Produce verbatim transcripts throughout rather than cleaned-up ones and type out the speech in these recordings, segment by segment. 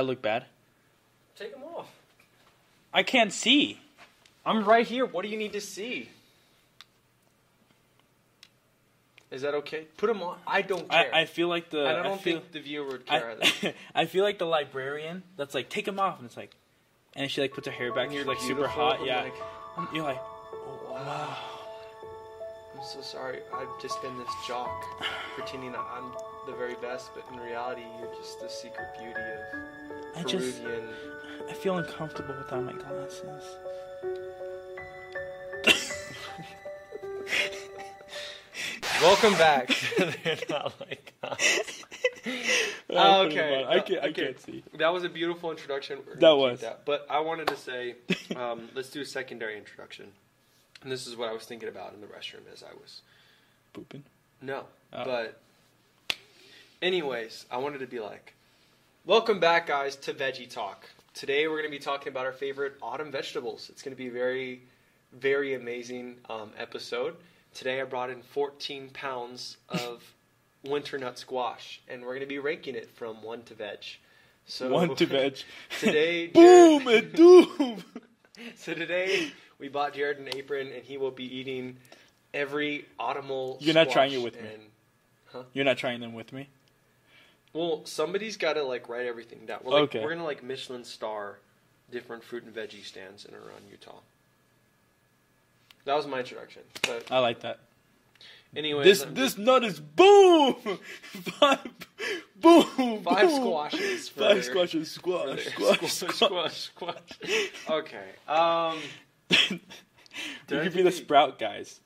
look bad? Take them off. I can't see. I'm right here. What do you need to see? Is that okay? Put them on. I don't care. I, I feel like the. And I don't I feel, think the viewer would care I, either. I feel like the librarian that's like, take them off, and it's like, and she like puts her hair back, and you're like super Beautiful. hot, I'm yeah. like, Um, you're like, oh, wow. I'm so sorry. I've just been this jock pretending that I'm the very best, but in reality, you're just the secret beauty of I just, Peruvian. I feel uncomfortable without my glasses. Welcome back. They're not like us. Oh, okay. I can't, I okay. can't see. That was a beautiful introduction. We're That gonna keep was. That. But I wanted to say, um, let's do a secondary introduction. And this is what I was thinking about in the restroom as I was. Pooping? No. Oh. But anyways, I wanted to be like, welcome back, guys, to Veggie Talk. Today we're going to be talking about our favorite autumn vegetables. It's going to be a very, very amazing um, episode. Today I brought in fourteen pounds of winter nut squash, and we're going to be ranking it from one to veg. So One to veg. Today, Boom Jared, and doom. so today we bought Jared an apron, and he will be eating every autumnal. You're not squash trying it with me. and, Huh? You're not trying them with me? Well, somebody's got to like write everything down. We're, like, Okay. we're gonna like Michelin star different fruit and veggie stands in and around Utah. That was my introduction. But I like that. anyways, This I'm this nut is boom. Five, boom. five boom. squashes. For Five squashes. for Squash. the- Squash. squash, Squash. squash, squash. Okay. Um. You Did I could do be the the- sprout guys.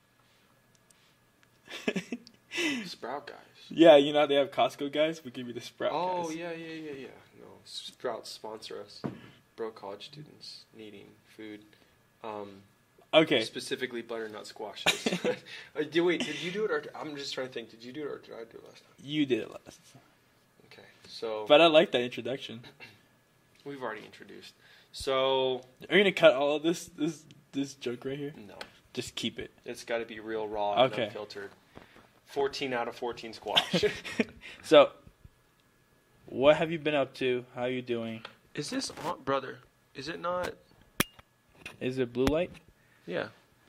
Sprout guys. Yeah, you know how they have Costco guys? We could be the sprout Oh guys. yeah, yeah, yeah, yeah. No, Sprout sponsor us. Bro, college students needing food. Um. Okay. Specifically butternut squashes. Uh, did, wait, did you do it or I'm just trying to think. Did you do it or did I do it last time? You did it last. Okay, so But I like that introduction. we've already introduced. So Are you gonna cut all of this this this joke right here? no, Just keep it. it's got to be real raw and Okay. unfiltered. Fourteen out of fourteen squash. So, what have you been up to? How are you doing? Is this on, brother? Is it not? Is it blue light Yeah.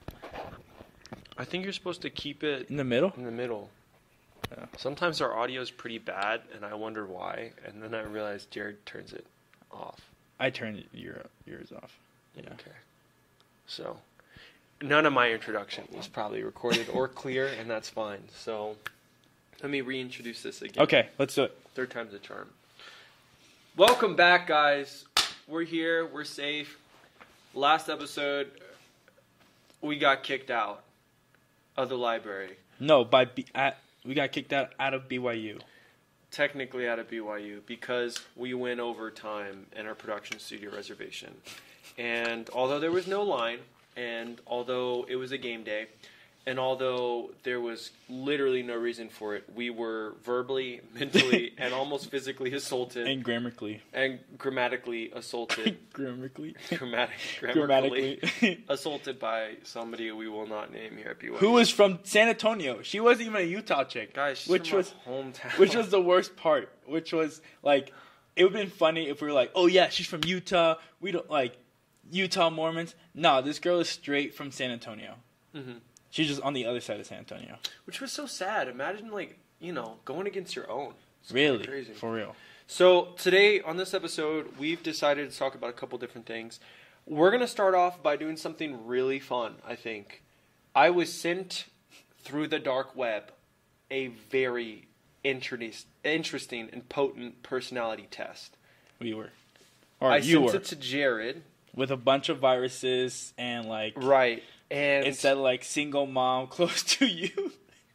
I think you're supposed to keep it in the middle? in the middle. Yeah. Sometimes our audio is pretty bad, and I wonder why. And then I realize Jared turns it off. I turned your yours off. Yeah. Okay. So, none of my introduction was probably recorded or clear, and that's fine. So, let me reintroduce this again. Okay, let's do it. Third time's a charm. Welcome back, guys. We're here. We're safe. Last episode, we got kicked out of the library. No, by B- at we got kicked out out of B Y U. Technically out of B Y U because we went over time in our production studio reservation. And although there was no line, and although it was a game day, and although there was literally no reason for it, we were verbally, mentally, and almost physically assaulted And grammatically. and grammatically assaulted. Grammatically. Grammatic, Grammatically. grammatically assaulted by somebody we will not name here at B Y U. Who was from San Antonio. She wasn't even a Utah chick. Guys, she's which from my was hometown. which was the worst part. Which was like it would have been funny if we were like, oh yeah, she's from Utah. We don't like Utah Mormons. No, this girl is straight from San Antonio. Mhm. She's just on the other side of San Antonio. Which was so sad. Imagine, like, you know, going against your own. It's Really? crazy. For real. So today on this episode, we've decided to talk about a couple different things. We're going to start off by doing something really fun, I think. I was sent through the dark web a very interest, interesting and potent personality test. We were. Or I you sent were. it to Jared. With a bunch of viruses and like Right. And it said like single mom close to you.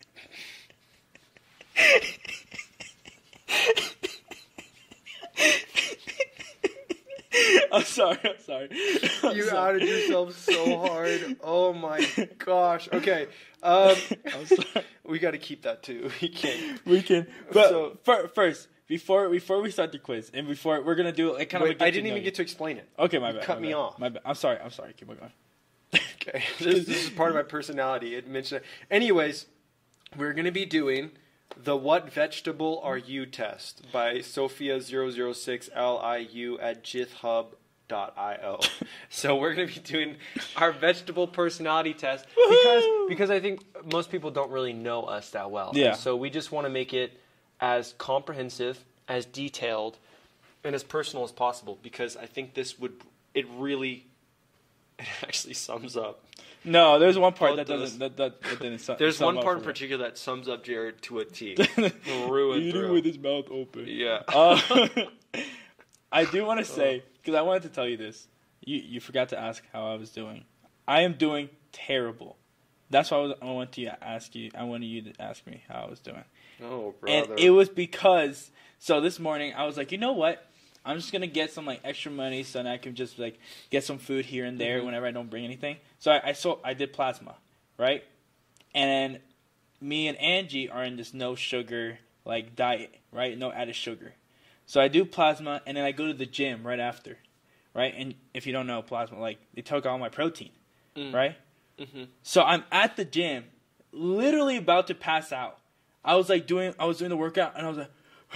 I'm sorry, I'm sorry. I'm you sorry. outed yourself so hard. Oh my gosh. Okay. Um, I'm sorry. we got to keep that too. We can't. We can, but So- fir- first, before before we start the quiz, and before we're gonna do like kind Wait, of. A I didn't even get to explain it. Okay, my you bad. cut my me bad, off. My bad. I'm sorry. I'm sorry. Keep on going. Okay. this, this is part of my personality. It mentioned it. Anyways, we're going to be doing The What Vegetable Are You test by Sophia zero zero six L I U at github dot io. So we're going to be doing our vegetable personality test because because I think most people don't really know us that well. Yeah. And so we just want to make it as comprehensive, as detailed, and as personal as possible because I think this would it really it actually sums up. No, there's one part Both that of doesn't that, that, that didn't sum There's sum one up part in for me. particular that sums up Jared to a T. Through and Eating through. with his mouth open. Yeah. Uh, I do want to say, because I wanted to tell you this. You you forgot to ask how I was doing. I am doing terrible. That's why I, was, I wanted to ask you. I wanted you to ask me how I was doing. Oh, brother. And it was because, so this morning I was like, you know what? I'm just going to get some like extra money so that I can just like get some food here and there Mm-hmm. whenever I don't bring anything. So I, I saw, I did plasma, right? And me and Angie are in this no sugar like diet, right? No added sugar. So I do plasma and then I go to the gym right after, right? And if you don't know plasma, like they took all my protein, Mm. right? Mm-hmm. So I'm at the gym, literally about to pass out. I was like doing, I was doing the workout, and I was like,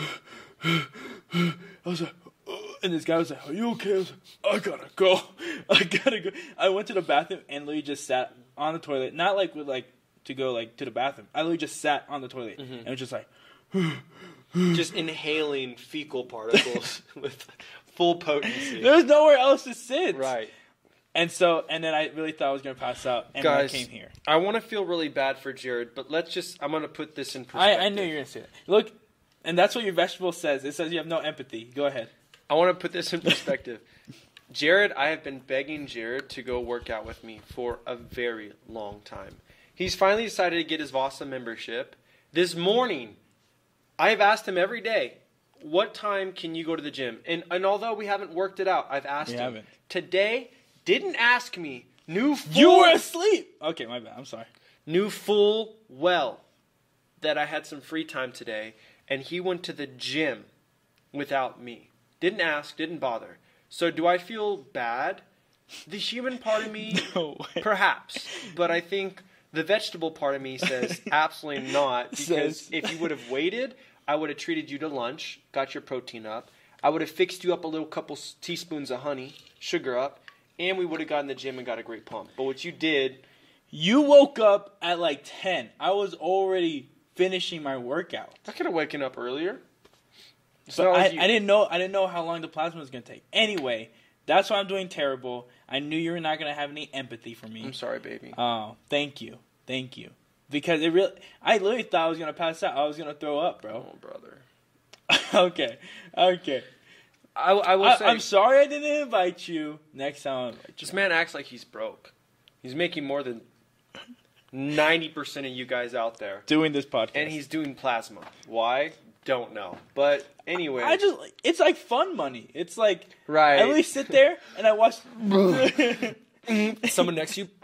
I was like, "Ugh," and this guy was like, "Are you okay?" I was like, "I gotta go, I gotta go." I went to the bathroom and literally just sat on the toilet, not like with like to go like to the bathroom. I literally just sat on the toilet Mm-hmm. and was just like, Just inhaling fecal particles with full potency. there's nowhere else to sit. Right. And so, and then I really thought I was gonna pass out, and then I Guys, came here. I want to feel really bad for Jared, but let's just, I'm going to put this in I, perspective. I knew you were gonna say that. Look, and that's what your vegetable says. It says you have no empathy. Go ahead. I want to put this in perspective. Jared, I have been begging Jared to go work out with me for a very long time. He's finally decided to get his Vasa membership. This morning, I have asked him every day, what time can you go to the gym? And and although we haven't worked it out, I've asked We him. haven't. Today, didn't ask me, knew full, You were asleep. Okay, my bad. I'm sorry. knew full well that I had some free time today, and he went to the gym without me. Didn't ask, didn't bother. So do I feel bad? The human part of me, No way. perhaps. But I think the vegetable part of me says absolutely not. Because Says- if you would have waited, I would have treated you to lunch, got your protein up. I would have fixed you up a little couple s- teaspoons of honey, sugar up, and we would have gotten in the gym and got a great pump. But what you did, You woke up at like ten. I was already finishing my workout. I could have woken up earlier. It's But not I, like you- I didn't know I didn't know how long the plasma was gonna take. Anyway, that's why I'm doing terrible. I knew you were not gonna have any empathy for me. I'm sorry, baby. Oh, thank you, thank you. Because it really, I literally thought I was gonna pass out. I was gonna throw up, bro. Oh, brother. okay, okay. I, I will I, say, I'm sorry I didn't invite you. Next time I'll invite you. this man acts like he's broke. He's making more than ninety percent of you guys out there. Doing this podcast, And he's doing plasma. Why? Don't know. But anyway. I just, it's like fun money. It's like Right. I really sit there and I watch. Someone next to you.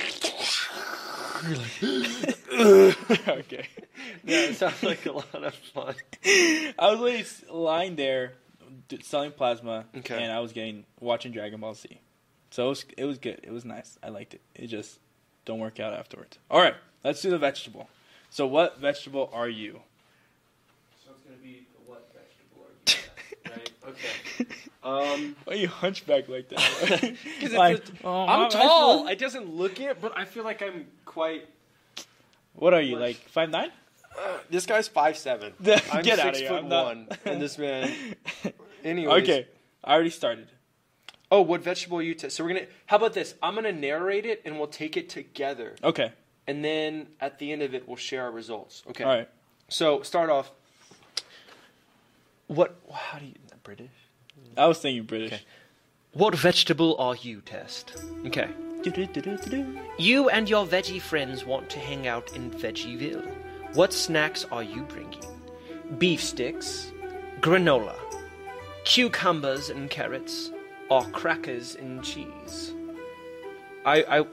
okay. Yeah, it sounds like a lot of fun. I was literally s- lying there d- selling plasma, Okay. and I was getting watching Dragon Ball Z. So it was, it was good. It was nice. I liked it. It just don't work out afterwards. All right, let's do the vegetable. So what vegetable are you? So it's going to be what vegetable are you? Right? Okay. Um, Why are you hunchback like that? 'cause Like, it's just- oh, my I'm tall. vegetable- It doesn't look it, but I feel like I'm quite. What are you, like five nine? Uh, this guy's five seven. Get I'm outta six here, foot I'm not- one, and this man. Anyways. Okay, I already started. Oh, what vegetable are you? T- so we're gonna. How about this? I'm gonna narrate it, and we'll take it together, Okay, and then at the end of it, we'll share our results. Okay. all right. So start off. What? How do you? British. I was thinking British. Okay. What vegetable are you? Test. Okay. Do-do-do-do-do-do. You and your veggie friends want to hang out in Veggieville. What snacks are you bringing? Beef sticks, granola, cucumbers and carrots, or crackers and cheese? I I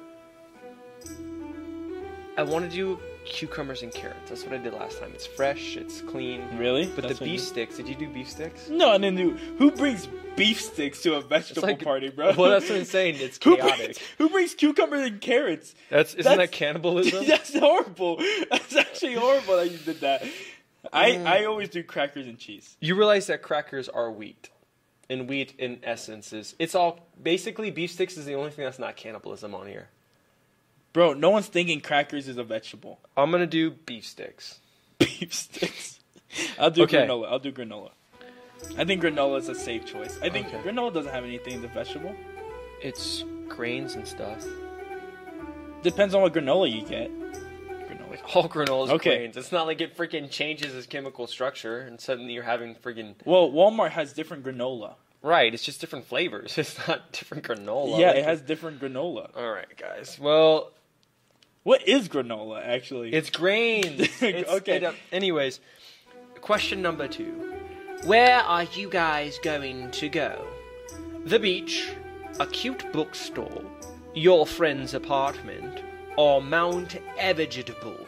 I want to do cucumbers and carrots. That's what I did last time. It's fresh, it's clean. Really? But That's the what beef you- sticks, did you do beef sticks? No, I didn't do. Who brings beef sticks to a vegetable like- party, bro? Well, that's what I'm saying. It's Who chaotic. brings, who brings cucumbers and carrots? That's isn't That's- that cannibalism? That's horrible. That's actually horrible that you did that. I, Mm. I always do crackers and cheese. You realize that crackers are wheat. And wheat, in essence, is... It's all... Basically, beef sticks is the only thing that's not cannibalism on here. Bro, no one's thinking crackers is a vegetable. I'm going to do beef sticks. Beef sticks. I'll do Okay. granola. I'll do granola. I think granola is a safe choice. I think Okay. granola doesn't have anything that's vegetable. It's grains and stuff. Depends on what granola you get. Granola. All granola is Okay. grains. It's not like it freaking changes its chemical structure and suddenly you're having freaking... Well, Walmart has different granola. Right, it's just different flavors. It's not different granola. Yeah, Like, it has different granola. All right, guys. Well, What is granola, actually? it's grains. It's, Okay. it, uh, anyways, question number two. Where are you guys going to go? The beach, a cute bookstore, your friend's apartment, or Mount Evergettable?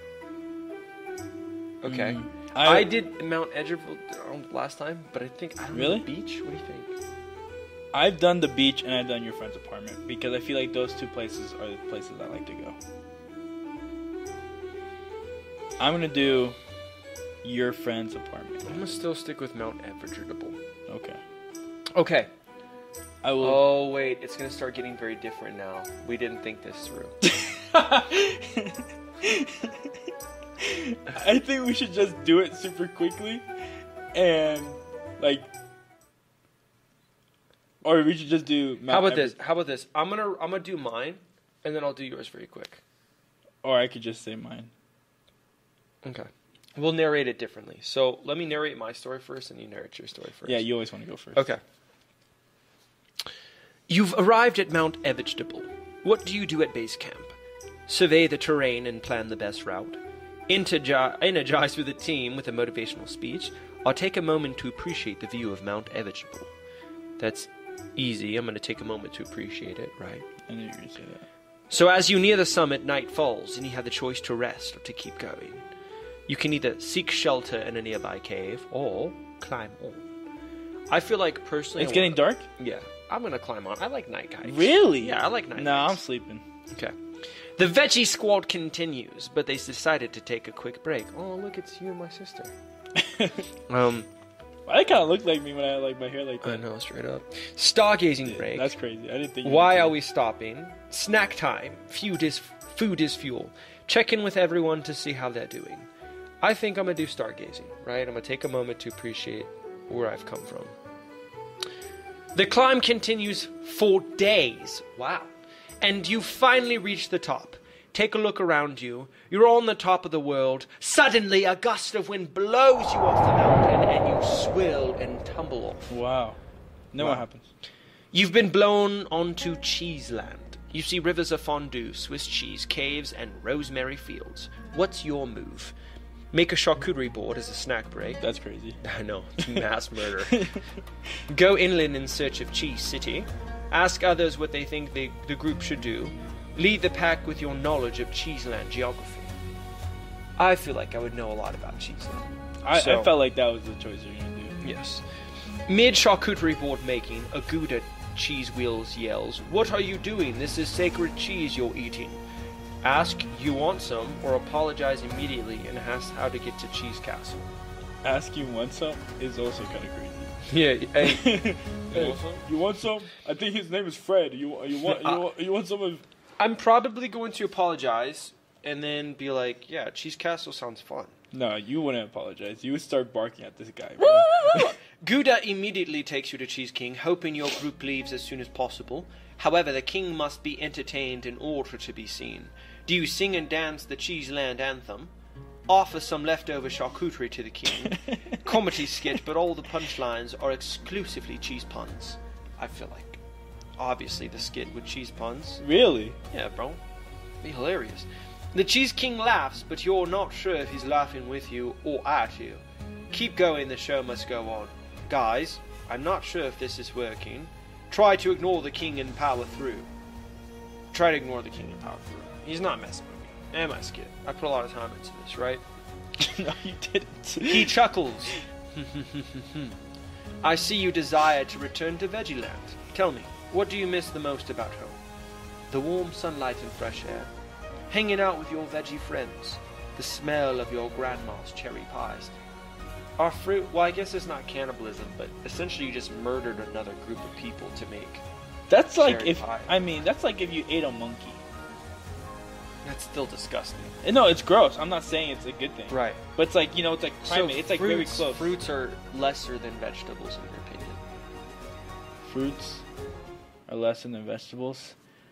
Okay. Mm, I, I- did Mount Evergettable last time, but I think I don't Really? know the beach. What do you think? I've done the beach and I've done your friend's apartment because I feel like those two places are the places I like to go. I'm gonna do your friend's apartment. I'm gonna still stick with Mount Evergettable. Okay. Okay. I will. Oh wait, it's gonna start getting very different now. We didn't think this through. I think we should just do it super quickly, and like, or we should just do. Mount How about Ever- this? How about this? I'm gonna I'm gonna do mine, and then I'll do yours very quick. Or I could just say mine. Okay. We'll narrate it differently. So let me narrate my story first, and you narrate your story first. Yeah, you always want to go first. Okay. You've arrived at Mount Evergettable. What do you do at base camp? Survey the terrain and plan the best route. Intergi- energize with the team with a motivational speech, or take a moment to appreciate the view of Mount Evergettable. That's easy. I'm going to take a moment to appreciate it, right? I knew you were gonna say that. So as you near the summit, night falls, and you have the choice to rest or to keep going. You can either seek shelter in a nearby cave, or climb on. I feel like, personally... It's I getting wanna- dark. Yeah, I'm going to climb on. I like night hikes. Really? Yeah, I like night No, I'm hikes. sleeping. Okay. The veggie squad continues, but they decided to take a quick break. Oh, look, it's you and my sister. Um, I kind of look like me when I have like my hair like I that. know, straight up. Stargazing break. That's crazy. I didn't think. you Why would are do we stopping? Snack time. Food is, food is fuel. Check in with everyone to see how they're doing. I think I'm going to do stargazing, right? I'm going to take a moment to appreciate where I've come from. The climb continues for days. Wow. And you finally reach the top. Take a look around you. You're on the top of the world. Suddenly, a gust of wind blows you off the mountain, and you swill and tumble off. that. Wow. Then Wow. what happens? You've been blown onto Cheeseland. You see rivers of fondue, Swiss cheese, caves, and rosemary fields. What's your move? Make a charcuterie board as a snack break. That's crazy. I know, it's mass murder. Go inland in search of Cheese City. Ask others what they think they, the group should do. Lead the pack with your knowledge of Cheeseland geography. I feel like I would know a lot about Cheeseland. I, So- I felt like that was the choice you were gonna do. Yes. Mid charcuterie board making, a Gouda cheese wheels yells, "What are you doing? This is sacred cheese you're eating." Ask you want some, or apologize immediately and ask how to get to Cheese Castle. Ask you want some is also kind of crazy. Yeah, hey, Hey, you want some? I think his name is Fred. You you want you Uh, want, you want some of? I'm probably going to apologize and then be like, "Yeah, Cheese Castle sounds fun." No, you wouldn't apologize. You would start barking at this guy. Bro. Gouda immediately takes you to Cheese King, hoping your group leaves as soon as possible. However, the king must be entertained in order to be seen. Do you sing and dance the Cheeseland anthem? Offer some leftover charcuterie to the king. Comedy skit, but all the punchlines are exclusively cheese puns. I feel like, obviously, the skit with cheese puns. Really? Yeah, bro. Be hilarious. The Cheese King laughs, but you're not sure if he's laughing with you or at you. Keep going, the show must go on. Guys, I'm not sure if this is working. Try to ignore the king and power through. Try to ignore the king and power through. He's not messing with me. And my skit. I put a lot of time into this, right? No, you didn't. He chuckles. I see you desire to return to Veggieland. Tell me, what do you miss the most about home? The warm sunlight and fresh air. Hanging out with your veggie friends. the smell of your grandma's cherry pies. Are fruit, well, I guess it's not cannibalism, but essentially you just murdered another group of people to make. That's like cherry if, pie. I mean, that's like if you ate a monkey. That's still disgusting. No, it's gross. I'm not saying it's a good thing. Right. But it's like, you know, it's like primate. So it's like fruits, very close. Fruits are lesser than vegetables, in your opinion. Fruits are less than vegetables.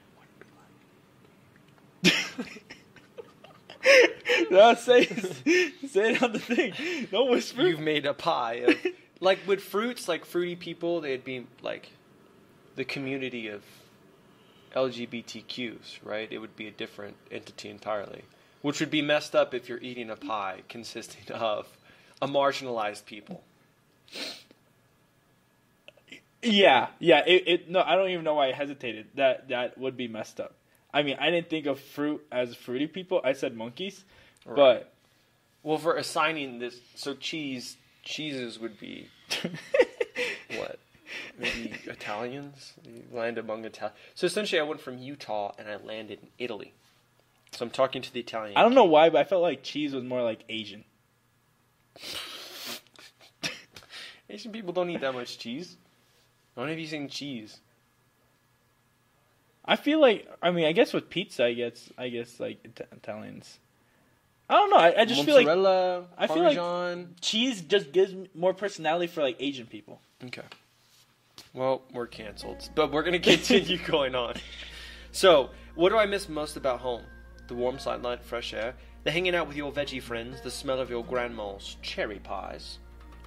No, say, say it on the thing. Don't whisper. You've made a pie of, like with fruits, like fruity people, they'd be like the community of L G B T Qs, right? It would be a different entity entirely, which would be messed up if you're eating a pie consisting of a marginalized people. Yeah, yeah. It, it no, I don't even know why I hesitated. That that would be messed up. I mean, I didn't think of fruit as fruity people. I said monkeys, Right. but Well, for assigning this, so cheese, cheeses would be what? Maybe Italians? You land among Italians. So essentially, I went from Utah and I landed in Italy. So I'm talking to the Italian. I don't know why, but I felt like cheese was more like Asian. Asian people don't eat that much cheese. When have you seen cheese? I feel like, I mean, I guess with pizza, I guess, I guess like It- Italians. I don't know. I, I just feel like Mozzarella, I feel like- Parmesan. cheese just gives me more personality for like Asian people. Okay. Well, we're canceled, but we're gonna continue going on. So, what do I miss most about home? The warm sunlight, fresh air, the hanging out with your veggie friends, the smell of your grandma's cherry pies,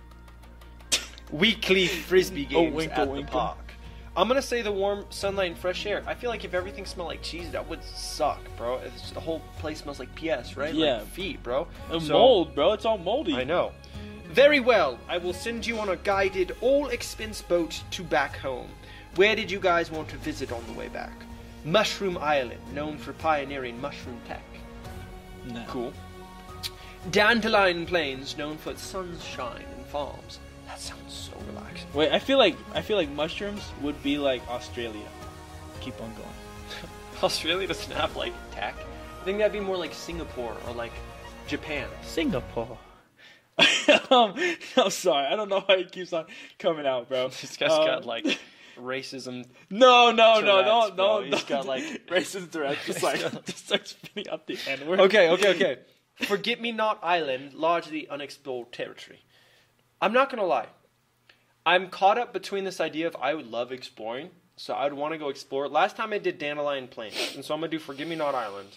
weekly frisbee games winkle, at the winkle. park. I'm gonna say the warm sunlight and fresh air. I feel like if everything smelled like cheese, that would suck, bro. It's, the whole place smells like P S, right? Yeah. Like feet, bro. Uh, So- mold, bro. It's all moldy. I know. Very well. I will send you on a guided, all-expense boat to back home. Where did you guys want to visit on the way back? Mushroom Island, known for pioneering mushroom tech. No. Cool. Dandelion Plains, known for its sunshine and farms. That sounds so relaxing. Wait, I feel like I feel like mushrooms would be like Australia. Keep on going. Australia doesn't have, like, tech. I think that'd be more like Singapore or, like, Japan. Singapore. um, I'm sorry. I don't know why it keeps on coming out, bro. This guy's Um, got, like, racism. No, no, no, Tourette's, no, bro. no. He's no. got, like- racist Tourette's. Just like just starts spitting out the N word. Okay, okay, okay. Forget-me-not Island, largely unexplored territory. I'm not gonna lie. I'm caught up between this idea of I would love exploring, so I would want to go explore. Last time I did Dandelion Plains, and so I'm gonna do Forget-me-not Island.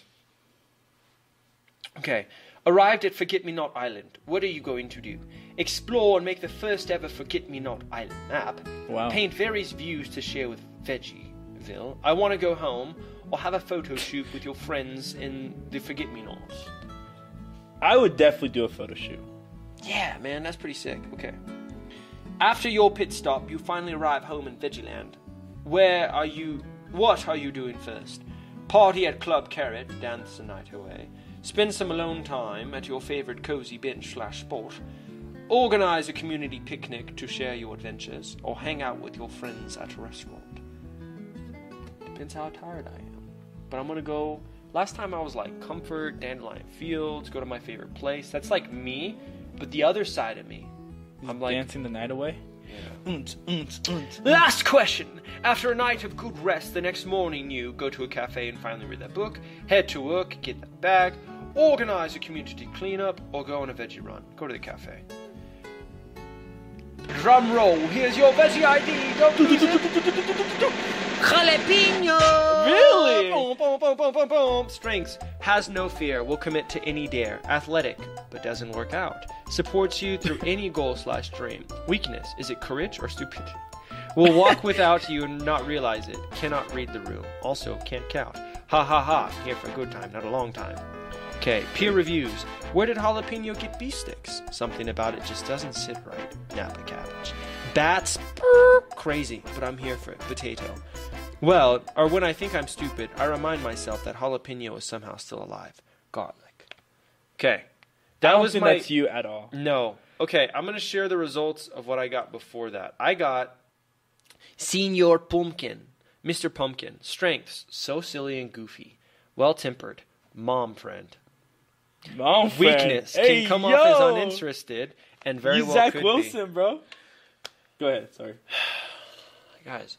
Okay. Arrived at Forget-me-not Island. What are you going to do? Explore and make the first ever Forget-me-not Island map. Wow. Paint various views to share with Veggieville. I want to go home, or have a photo shoot with your friends in the Forget-me-nots. I would definitely do a photo shoot. Yeah, man, that's pretty sick. Okay. After your pit stop, you finally arrive home in Veggieland. Where are you... What are you doing first? Party at Club Carrot, dance the night away. Spend some alone time at your favorite cozy bench slash spot. Organize a community picnic to share your adventures. Or hang out with your friends at a restaurant. Depends how tired I am. But I'm gonna go... Last time I was like, comfort, Dandelion Fields, go to my favorite place. That's like me, but the other side of me. I'm like... Dancing the night away. Yeah. Unts, unts, unts. Last question. After a night of good rest, the next morning you go to a cafe and finally read that book, head to work, get that bag, organize a community cleanup, or go on a veggie run. Go to the cafe. Drum roll. Here's your veggie I D. Don't lose it. Jalapeno. Really? Boom, boom, boom, boom, boom, boom. Strengths. Has no fear. Will commit to any dare. Athletic, but doesn't work out. Supports you through any goal slash dream. Weakness. Is it courage or stupidity? Will walk without you and not realize it. Cannot read the room. Also, can't count. Ha ha ha. Here for a good time, not a long time. Okay, peer reviews. Where did jalapeno get beef sticks? Something about it just doesn't sit right. Napa cabbage. Bats, brr, crazy, but I'm here for it. Potato. Well, or when I think I'm stupid, I remind myself that jalapeno is somehow still alive. Garlic. Okay. That I don't was think my... that's you at all. No. Okay, I'm going to share the results of what I got before that. I got Senor Pumpkin. Mister Pumpkin. Strengths. So silly and goofy. Well-tempered. Mom friend. My friend. Weakness Hey, can come yo! off as uninterested and very You well Zach could Wilson, bro. Go ahead. Sorry. be. Guys.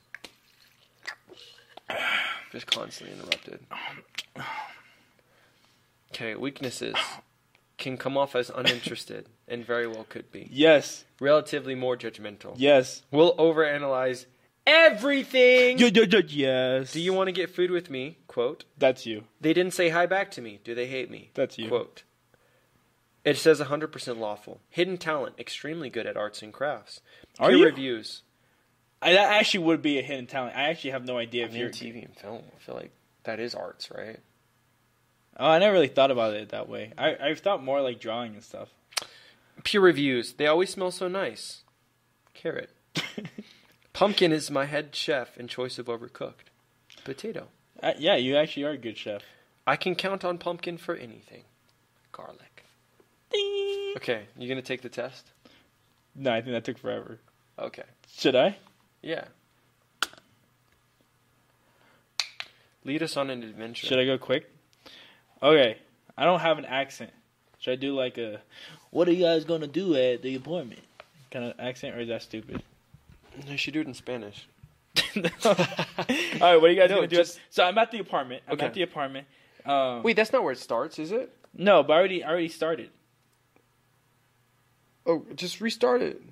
Just constantly interrupted. Okay, weaknesses can come off as uninterested and very well could be. Yes. Relatively more judgmental. Yes. Will overanalyze everything. Y- y- y- yes. Do you want to get food with me? Quote. That's you. They didn't say hi back to me. Do they hate me? That's you. Quote. It says one hundred percent lawful. Hidden talent. Extremely good at arts and crafts. Are Peer you? reviews. I, that actually would be a hidden talent. I actually have no idea I if mean, you're. T V and film. I feel like that is arts, right? Oh, I never really thought about it that way. I I thought more like drawing and stuff. Peer reviews. They always smell so nice. Carrot. Pumpkin is my head chef in choice of overcooked. Potato. Uh, yeah, you actually are a good chef. I can count on pumpkin for anything. Garlic. Ding. Okay, you gonna take the test? No, I think that took forever. Okay. Should I? Yeah. Lead us on an adventure. Should I go quick? Okay. I don't have an accent. Should I do like a, what are you guys going to do at the appointment kind of accent, or is that stupid? I should do it in Spanish. No. All right, what are you guys No, going to do? just- So I'm at the apartment. I'm Okay. at the apartment. Um, Wait, that's not where it starts, is it? No, but I already, I already started. Oh, just restart it.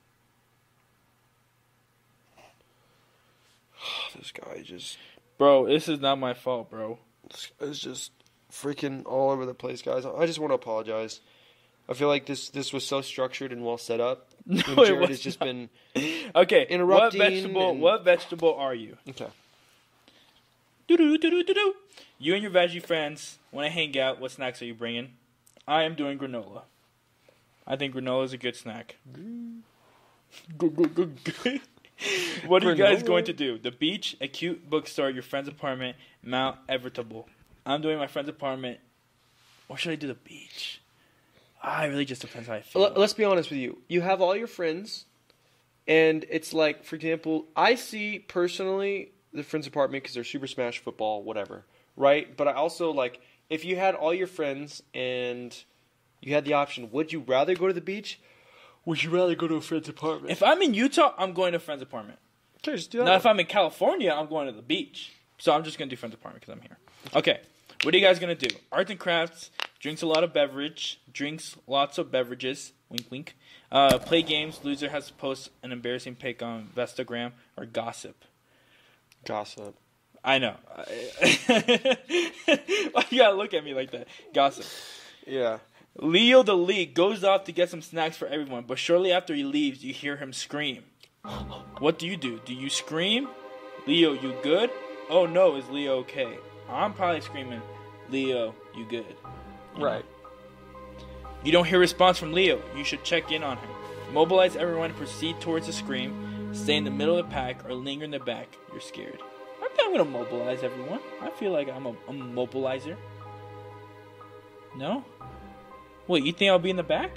This guy just Bro, this is not my fault, bro. is just freaking all over the place, guys. I just want to apologize. I feel like this this was so structured and well set up. No, and it Jared was has just not. been Okay, Interrupting what vegetable? and- What vegetable are you? okay. Doo-doo, doo-doo, doo-doo. You and your veggie friends want to hang out. What snacks are you bringing? I am doing granola. I think granola is a good snack. Go, go, go, go. What are you guys Granola? going to do? The beach, a cute bookstore, your friend's apartment, Mount Evertable. I'm doing my friend's apartment. Or should I do the beach? Ah, it really just depends how I feel. L- let's be honest with you. You have all your friends, and it's like, for example, I see personally the friend's apartment because they're Super Smash football, whatever, right? But I also like if you had all your friends and you had the option, would you rather go to the beach? Would you rather go to a friend's apartment? If I'm in Utah, I'm going to a friend's apartment. Okay, just do that. Now, if I'm in California, I'm going to the beach. So I'm just going to do friend's apartment because I'm here. Okay. What are you guys going to do? Arts and crafts, drinks a lot of beverage, drinks lots of beverages, wink, wink. Uh, play games, loser has to post an embarrassing pic on Vestagram, or gossip. Gossip. I know. Why you gotta look at me like that? Gossip. Yeah. Leo the League goes off to get some snacks for everyone, but shortly after he leaves, you hear him scream. What do you do? Do you scream? Leo, you good? Oh no, is Leo okay? I'm probably screaming, Leo, you good? Right. You don't hear response from Leo. You should check in on him. Mobilize everyone and proceed towards the scream. Stay in the middle of the pack or linger in the back. You're scared. I think I'm gonna mobilize everyone. I feel like I'm a, I'm a mobilizer. No? Wait, you think I'll be in the back?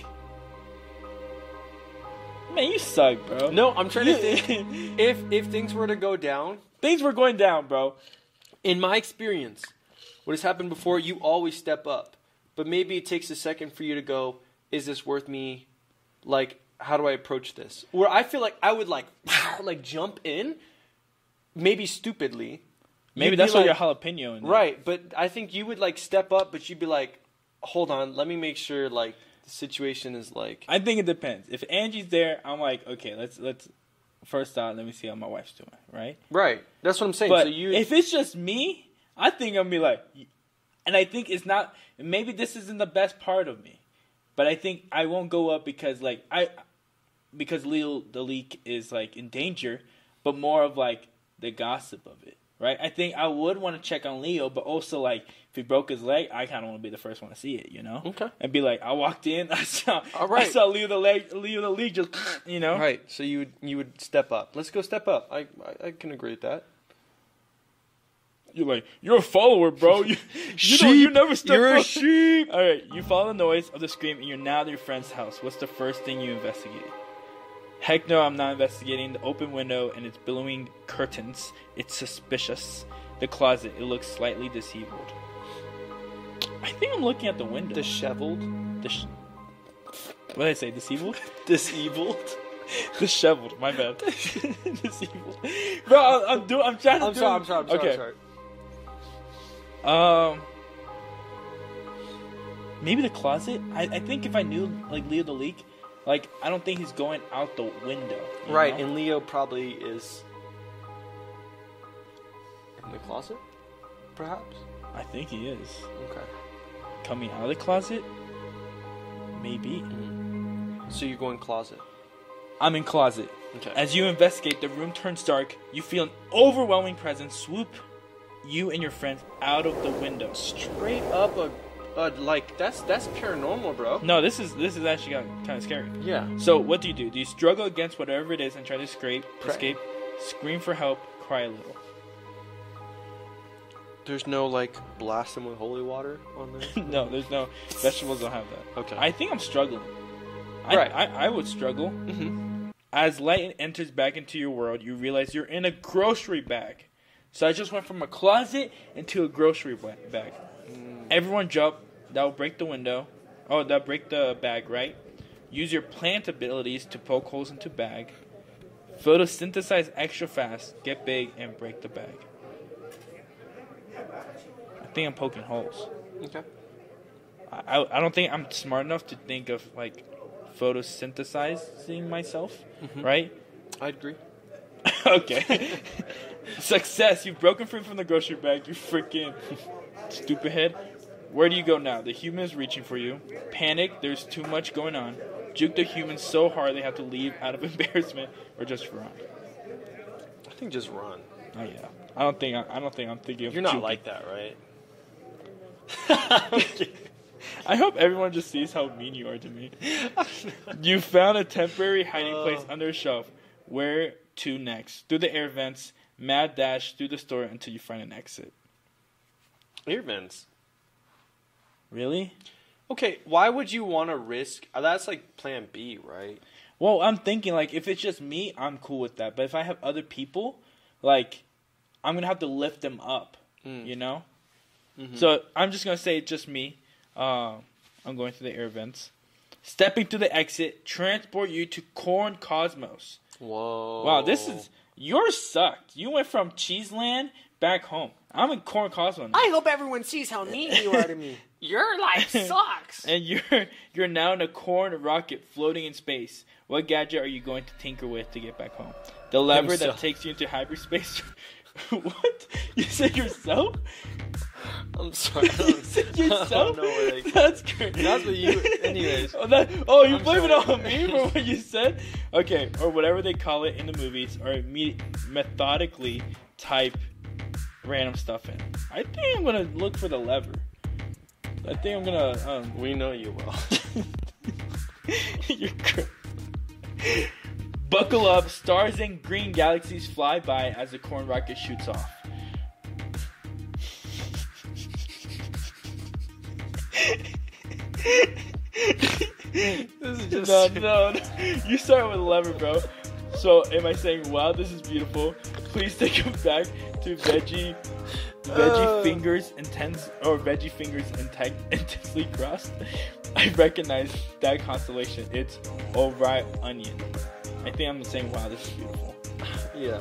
Man, you suck, bro. No, I'm trying to You- think. if if things were to go down, Things were going down, bro. in my experience, what has happened before, you always step up. But maybe it takes a second for you to go, is this worth me? Like, how do I approach this? Where I feel like I would like, like jump in, maybe stupidly. Maybe You'd that's be why like, you're jalapeno in there. right. But I think you would like step up, but you'd be like, hold on, let me make sure like the situation is like. I think it depends. If Angie's there, I'm like, okay, let's let's first out, let me see how my wife's doing, right? Right. That's what I'm saying. But so you, if it's just me, I think I'm gonna be like, and I think it's not. Maybe this isn't the best part of me, but I think I won't go up because like I, because Leo the Leak is like in danger, but more of like the gossip of it, right? I think I would want to check on Leo, but also like if he broke his leg, I kind of want to be the first one to see it, you know? Okay. And be like, I walked in, I saw, All right. I saw Leo the leg, Leo the Leak just, you know? right. So you would you would step up. Let's go step up. I I, I can agree with that. You're like, you're a follower, bro. You, you, don't, you never step You're a up. sheep. All right, you follow the noise of the scream, and you're now at your friend's house. What's the first thing you investigate? Heck no, I'm not investigating. The open window and its billowing curtains. It's suspicious. The closet, it looks slightly disabled. I think I'm looking at the window. Disheveled? Dis- what did I say? Disabled? Disabled? Disheveled. My bad. Disabled. Bro, I'm, I'm doing. I'm trying to. I'm do sorry. I'm sorry. I'm sorry. Okay. I'm sorry. Um, maybe the closet. I, I think if I knew like Leo the Leak, like I don't think he's going out the window. Right, know? and Leo probably is in the closet, perhaps. I think he is Okay. coming out of the closet. Maybe. Mm-hmm. So you're going closet. I'm in closet. Okay. As you investigate, the room turns dark. You feel an overwhelming presence swoop you and your friends out of the window. Straight up a, a like that's that's paranormal, bro. No, this is this is actually kind of scary. Yeah. So what do you do? Do you struggle against whatever it is and try to escape, Pray. escape, scream for help, cry a little? There's no like blast them with holy water on there. No, there's no vegetables. Don't have that. Okay. I think I'm struggling. I, Right. I, I would struggle. Mm-hmm. As light enters back into your world, you realize you're in a grocery bag. So I just went from a closet into a grocery ba- bag. Mm. Everyone jump. That will break the window. Oh, that'll break the bag, right? Use your plant abilities to poke holes into bag. Photosynthesize extra fast. Get big and break the bag. I think I'm poking holes. Okay. I, I, I don't think I'm smart enough to think of like photosynthesizing myself, Mhm. right? I agree. Okay. Success. You've broken free from the grocery bag. You freaking stupid head. Where do you go now? The human is reaching for you. Panic. There's too much going on. Juke the human so hard they have to leave out of embarrassment, or just run. I think just run. Oh yeah. I don't think I, I don't think I'm thinking of You're not juking. like that, right? I hope everyone just sees how mean you are to me. You found a temporary hiding Uh. place under a shelf. Where to next? Through the air vents, mad dash through the store until you find an exit. Air vents. Really? Okay, why would you want to risk? uh, That's like Plan B, right? Well, I'm thinking like if it's just me, I'm cool with that. But if I have other people, like I'm gonna have to lift them up. Mm. You know. Mhm. So I'm just gonna say it's just me. Uh, I'm going through the air vents. Stepping through the exit, transport you to Corn Cosmos. Whoa. Wow, this is yours sucked. You went from Cheeseland back home. I'm in Corn Cosmos now. I hope everyone sees how mean you are to me. Your life sucks. And you're you're now in a corn rocket floating in space. What gadget are you going to tinker with to get back home? The lever Himself. that takes you into hyperspace. What? You said yourself? I'm sorry. I You don't, said I yourself? don't know where they. That's great. That's what you. Anyways. Oh, that, oh you I'm blame it sorry. on me for what you said? Okay, or whatever they call it in the movies, or me- methodically type random stuff in. I think I'm gonna look for the lever. I think I'm gonna. Um, We know you will. You're cr- Buckle up, stars and green galaxies fly by as the corn rocket shoots off. This is just. No, no, no. You start with a lever, bro. So, am I saying, wow, this is beautiful? Please take it back to veggie, veggie Uh. fingers intense, or veggie fingers inten- intensely crossed. I recognize that constellation. It's Orion Onion. I think I'm saying, wow, this is beautiful. Yeah.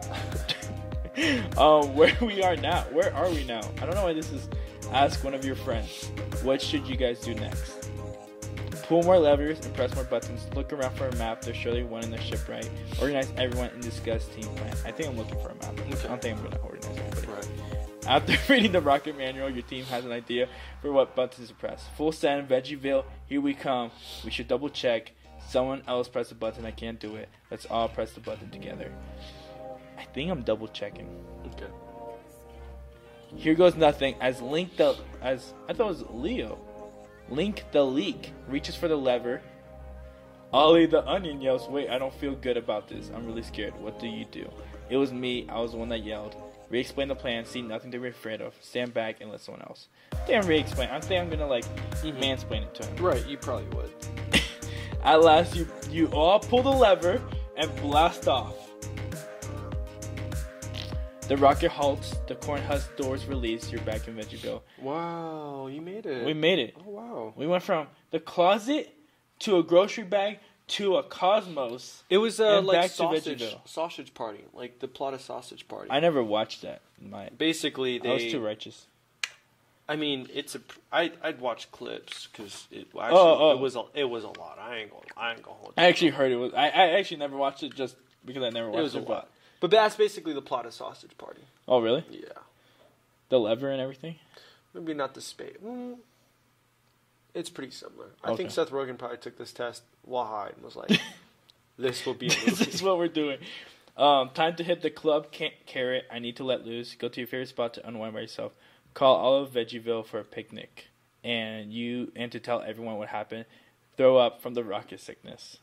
um, where we are now? Where are we now? I don't know why this is. Ask one of your friends. What should you guys do next? Pull more levers and press more buttons. Look around for a map. There's surely one in the shipwright. Organize everyone and discuss team plan. I think I'm looking for a map. I don't think I'm going to organize everybody. Right. After reading the rocket manual, your team has an idea for what buttons to press. Full send, Veggieville, here we come. We should double check. Someone else press the button. I can't do it. Let's all press the button together. I think I'm double checking. Okay. Here goes nothing as Link the as I thought it was Leo. Link the Leak reaches for the lever. Ollie the Onion yells, "Wait, I don't feel good about this. I'm really scared. What do you do?" It was me. I was the one that yelled. Re-explain the plan. See nothing to be afraid of. Stand back and let someone else. I think I'm re-explain. I think I'm gonna like Mhm. mansplain it to him. Right, you probably would. At last, you you all pull the lever and blast off. The rocket halts. The corn husk doors release. You're back in Veggieville. Wow, you made it. We made it. Oh, wow. We went from the closet to a grocery bag to a Cosmos. It was uh, and like back to sausage, Veggieville. sausage party, like the plot of Sausage Party. I never watched that. My, Basically, they. I was too righteous. I mean, it's a. I I'd watch clips because it actually Oh, oh. it was a it was a lot. I ain't gonna I ain't gonna hold. I actually heard it was. I, I actually never watched it just because I never it watched was a it. lot. But that's basically the plot of Sausage Party. Oh really? Yeah. The lever and everything. Maybe not the space. Mm, it's pretty similar. I Okay. think Seth Rogen probably took this test while high and was like, "This will be." A This movie. is what we're doing. Um, time to hit the club. Can't carrot. I need to let loose. Go to your favorite spot to unwind by yourself. Call all of Veggieville for a picnic, and you and to tell everyone what happened. Throw up from the rocket sickness.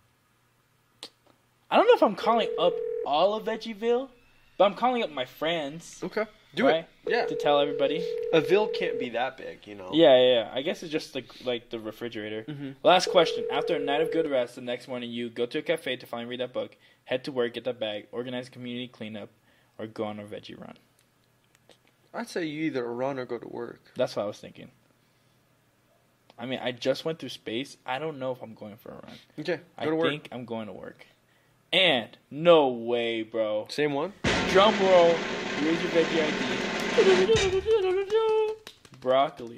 I don't know if I'm calling up all of Veggieville, but I'm calling up my friends. Okay. Do right? it. Yeah. To tell everybody. A Ville can't be that big, you know. Yeah, yeah, yeah. I guess it's just like like the refrigerator. Mm-hmm. Last question. After a night of good rest, the next morning you go to a cafe to finally read that book, head to work, get that bag, organize a community cleanup, or go on a veggie run. I'd say you either run or go to work. That's what I was thinking. I mean, I just went through space. I don't know if I'm going for a run. Okay. Go I to work. think I'm going to work. And no way, bro. Same one. Drum roll. Here's your veggie I D. Broccoli.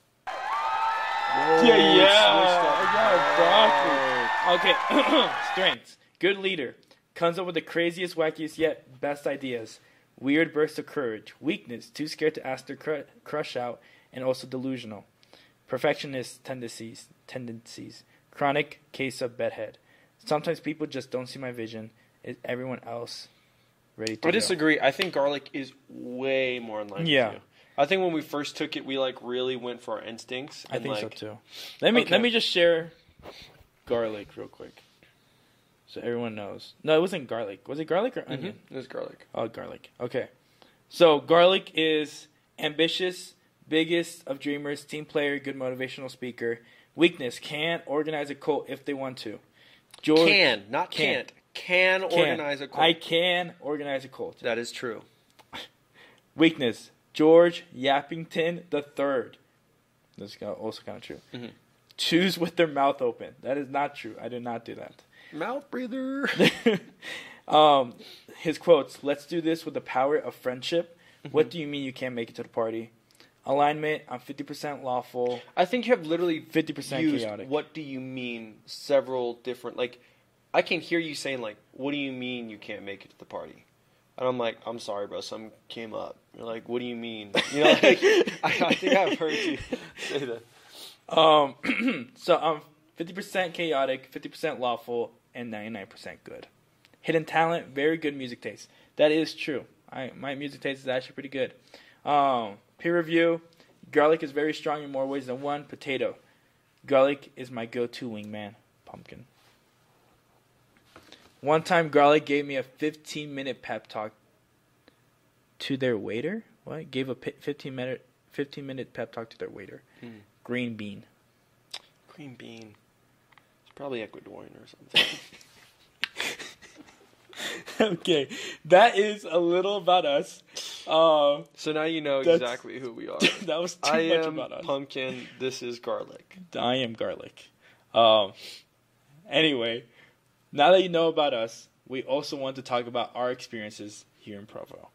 Whoa, Yeah, yeah. switched up. I got broccoli. Okay. Strengths. Good leader. Comes up with the craziest, wackiest, yet best ideas. Weird bursts of courage. Weakness. Too scared to ask their cr- crush out, and also delusional. Perfectionist tendencies. Tendencies. Chronic case of bedhead. Sometimes people just don't see my vision. Is everyone else ready to I go? disagree. I think garlic is way more in line Yeah. with you. I think when we first took it, we like really went for our instincts. I and, think so like, too. Let me Okay. let me just share garlic real quick, so everyone knows. No, it wasn't garlic. Was it garlic or onion? Mhm. It was garlic. Oh, garlic. Okay. So garlic is ambitious, biggest of dreamers, team player, good motivational speaker. Weakness: can't organize a cult if they want to. George Can, not Can't. can't. Can, can. organize a cult. I can organize a cult. That is true. Weakness: George Yappington the Third. That's also kind of true. Mhm. Choose with their mouth open. That is not true. I do not do that. Mouth breather. um, his quotes: "Let's do this with the power of friendship." Mm-hmm. What do you mean you can't make it to the party? Alignment: I'm fifty percent lawful, I think you have literally fifty percent used chaotic. what do you mean several different, like, I can hear you saying, like, what do you mean you can't make it to the party? And I'm like, I'm sorry, bro, something came up. You're like, what do you mean? You know, like, I, I think I've heard you say that. Um, so I'm fifty percent chaotic, fifty percent lawful, and ninety-nine percent good. Hidden talent: very good music taste. That is true. I my music taste is actually pretty good. Um, peer review: garlic is very strong in more ways than one. Potato: garlic is my go-to wingman. Pumpkin. One time, garlic gave me a fifteen minute pep talk to their waiter. What? Gave a fifteen minute fifteen minute pep talk to their waiter. Hmm. Green bean. Green bean. It's probably Ecuadorian or something. Okay, that is a little about us. Uh, So now you know That's- exactly who we are. that was too I much am about us. pumpkin. This is garlic. I am garlic. Um, anyway, now that you know about us, we also want to talk about our experiences here in Provo.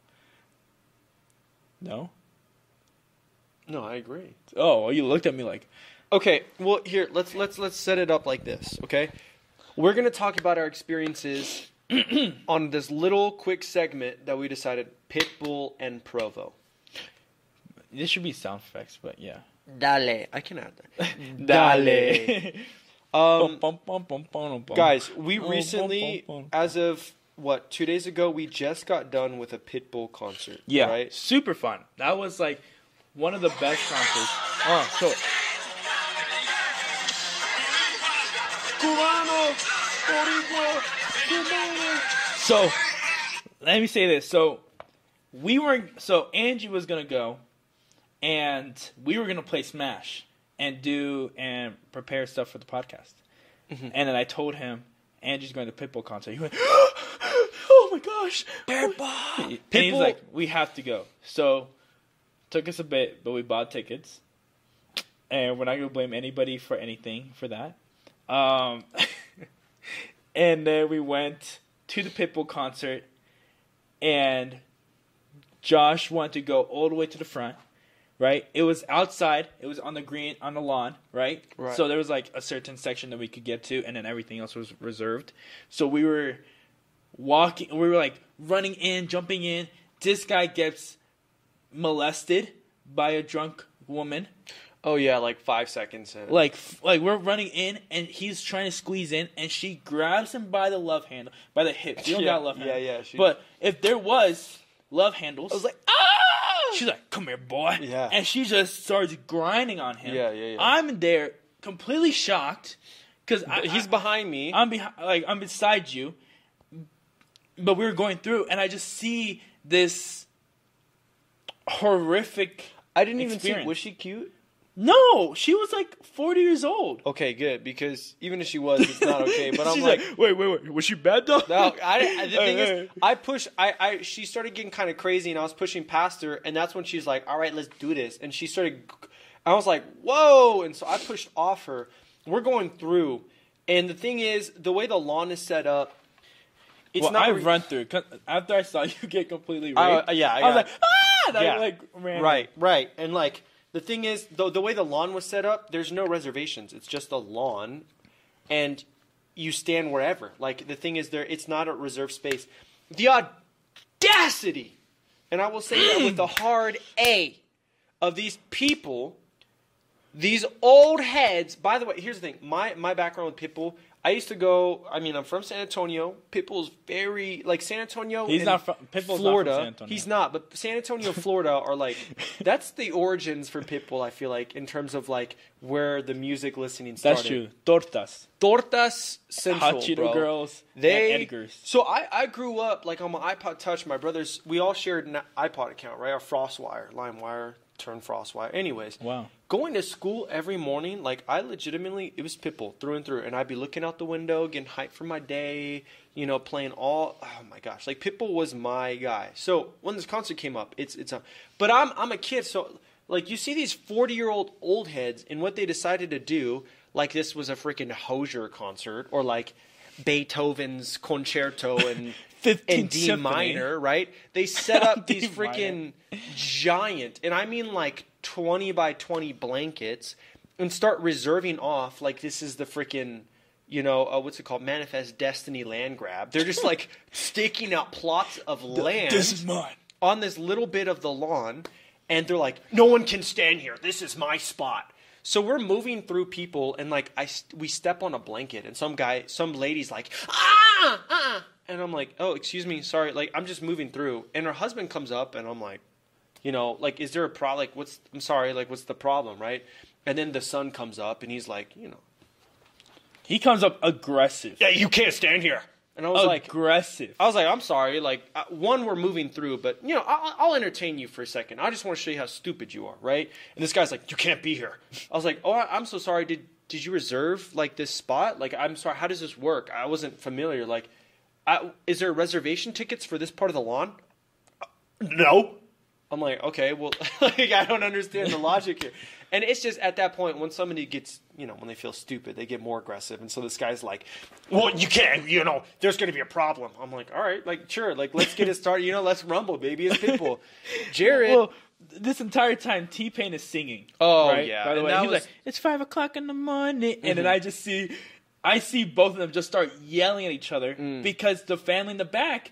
No? No, I agree. Oh, well, you looked at me like, Okay, well here let's let's let's set it up like this. Okay, we're gonna talk about our experiences on this little quick segment that we decided: Pitbull and Provo. this should be sound effects, but yeah. Dale, I can add that. Dale. Um, Bum, bum, bum, bum, bum. guys, we Bum, recently, bum, bum, bum. as of what two days ago, we just got done with a Pitbull concert. Yeah, right. super fun. That was like one of the best concerts. Oh, so So, let me say this. So, we were so Angie was gonna go, and we were gonna play Smash and do and prepare stuff for the podcast. Mhm. And then I told him Angie's going to Pitbull concert. He went, "Oh my gosh, Bear what?" Bob. And he's People- like, "We have to go." So took us a bit, but we bought tickets, and we're not gonna blame anybody for anything for that. Um, and then we went to the Pitbull concert, and Josh wanted to go all the way to the front. Right, it was outside. It was on the green, on the lawn. Right? Right. So there was like a certain section that we could get to, and then everything else was reserved. So we were walking. We were like running in, jumping in. This guy gets molested by a drunk woman. Oh yeah, like five seconds in. Like, like we're running in, and he's trying to squeeze in, and she grabs him by the love handle, by the hips. You don't Yeah, got love yeah, handle. yeah, she- But if there was love handles, I was like, ah! she's like, "Come here, boy." Yeah. And she just starts grinding on him. Yeah, yeah, yeah. I'm there, completely shocked, because He's behind me. I'm behind, like I'm beside you, but we were going through, and I just see this horrific. I didn't even experience. see. Was she cute? No, she was like forty years old. Okay, good, because even if she was, it's not okay. But I'm She's like, wait, wait, wait, was she bad though? no. I, I the thing Hey, is, I push. I, I she started getting kind of crazy, and I was pushing past her, and that's when she's like, "All right, let's do this." And she started. I was like, "Whoa!" And so I pushed off her. We're going through, and the thing is, the way the lawn is set up, it's well, not. I re- run through 'cause after I saw you get completely raped. Uh, yeah, I yeah. was like, ah! And Yeah. I like ran. Right, right. And like the thing is, the the way the lawn was set up, there's no reservations. It's just a lawn, and you stand wherever. Like the thing is, there it's not a reserved space. The audacity, and I will say that with a hard A, of these people, these old heads. By the way, here's the thing: my my background with Pitbull. I used to go. I mean, I'm from San Antonio. Pitbull's very like San Antonio. He's and not from Pitbull's Florida. Not from San Antonio. He's not, but San Antonio, Florida are like that's the origins for Pitbull. I feel like in terms of like where the music listening started. That's true. Tortas, Tortas Central, Hot Cheeto bro. Girls, They and Edgar's. So I I grew up like on my iPod Touch. My brothers, we all shared an iPod account, right? Our FrostWire, LimeWire, turn FrostWire. Anyways, Wow. going to school every morning, like I legitimately, it was Pitbull through and through, and I'd be looking out the window, getting hyped for my day, you know, playing all. Oh my gosh, like Pitbull was my guy. So when this concert came up, it's it's a, but I'm I'm a kid, so like you see these forty year old old heads, and what they decided to do, like this was a freaking Hozier concert, or like Beethoven's concerto and. fifteenth in D Symphony. minor, right? They set up D these freaking giant, and I mean like twenty by twenty blankets, and start reserving off like this is the freaking, you know, uh, what's it called? Manifest Destiny land grab. They're just like staking out plots of land This is mine. on this little bit of the lawn, and they're like, no one can stand here. This is my spot. So we're moving through people, and like I, st- we step on a blanket, and some guy, some lady's like, ah, ah, and I'm like, oh, excuse me, sorry, like I'm just moving through, and her husband comes up, and I'm like, you know, like, is there a problem? Like, what's? I'm sorry, like, what's the problem, right? And then the son comes up, and he's like, you know, He comes up aggressive. yeah, you can't stand here, and I was like, aggressive. I was like, I'm sorry. Like, uh, one, we're moving through, but, you know, I'll, I'll entertain you for a second. I just want to show you how stupid you are, right? And this guy's like, you can't be here. I was like, oh, I- I'm so sorry. Did did you reserve, like, this spot? Like, I'm sorry. How does this work? I wasn't familiar. Like, I, is there reservation tickets for this part of the lawn? Uh, No. I'm like, okay, well, like, I don't understand the logic here. And it's just at that point when somebody gets, you know, when they feel stupid, they get more aggressive. And so this guy's like, well, you can't, you know, there's going to be a problem. I'm like, all right, like, sure, like, let's get it started. You know, let's rumble, baby. It's Pitbull. Jared. Well, this entire time T-Pain is singing. Oh, right? yeah. By the And way, that he's was- like, it's five o'clock in the morning, and Mm-hmm. then I just see, I see both of them just start yelling at each other Mm. because the family in the back